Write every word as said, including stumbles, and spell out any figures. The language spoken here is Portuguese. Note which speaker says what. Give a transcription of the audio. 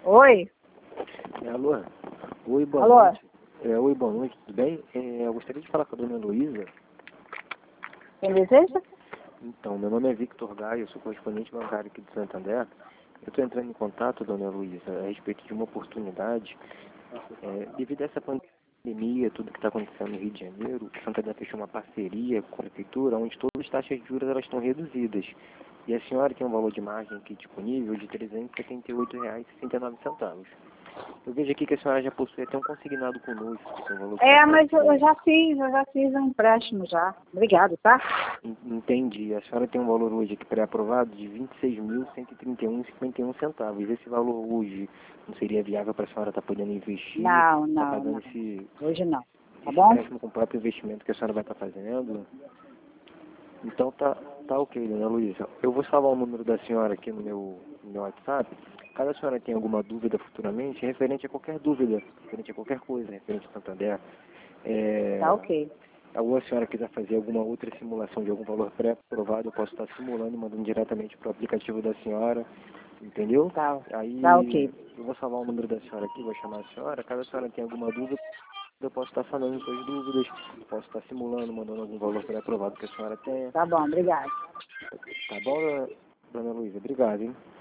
Speaker 1: Oi?
Speaker 2: É, alô? Oi, boa
Speaker 1: Alô?
Speaker 2: noite. É, oi, boa noite, tudo bem? É, eu gostaria de falar com a dona Luísa.
Speaker 1: Quem deseja?
Speaker 2: Então, meu nome é Victor Gaia, eu sou correspondente bancário aqui de Santander. Eu estou entrando em contato, dona Luísa, a respeito de uma oportunidade. É, devido a essa pandemia, tudo que está acontecendo no Rio de Janeiro, o Santander fechou uma parceria com a prefeitura, onde todas as taxas de juros elas estão reduzidas. E a senhora tem um valor de margem aqui disponível de trezentos e setenta e oito reais e sessenta e nove centavos. Eu vejo aqui que a senhora já possui até um consignado conosco, que é um valor que
Speaker 1: É,
Speaker 2: tá
Speaker 1: mas eu, eu
Speaker 2: perto.
Speaker 1: já fiz, eu já fiz um empréstimo já. Obrigado, tá?
Speaker 2: En- Entendi. A senhora tem um valor hoje aqui pré-aprovado de vinte e seis mil cento e trinta e um reais e cinquenta e um centavos. Esse valor hoje não seria viável para a senhora estar podendo investir,
Speaker 1: Não,
Speaker 2: tá
Speaker 1: não,
Speaker 2: pagando
Speaker 1: não.
Speaker 2: esse,
Speaker 1: Hoje não. Tá
Speaker 2: esse
Speaker 1: bom?
Speaker 2: empréstimo com o próprio investimento que a senhora vai estar fazendo? Então tá, tá ok, dona Luísa. Eu vou salvar o número da senhora aqui no meu, no meu WhatsApp. Caso a senhora tenha alguma dúvida futuramente, referente a qualquer dúvida, referente a qualquer coisa, referente a Santander, é,
Speaker 1: Tá ok.
Speaker 2: ou a senhora quiser fazer alguma outra simulação de algum valor pré-aprovado, eu posso estar simulando e mandando diretamente para o aplicativo da senhora, entendeu?
Speaker 1: Tá, tá
Speaker 2: Aí
Speaker 1: ok.
Speaker 2: eu vou salvar o número da senhora aqui, vou chamar a senhora. Caso a senhora tenha alguma dúvida, eu posso estar falando suas dúvidas, posso estar simulando, mandando algum valor pré-aprovado que a senhora tenha.
Speaker 1: Tá bom, obrigado.
Speaker 2: Tá bom, dona Luísa? Obrigado, hein?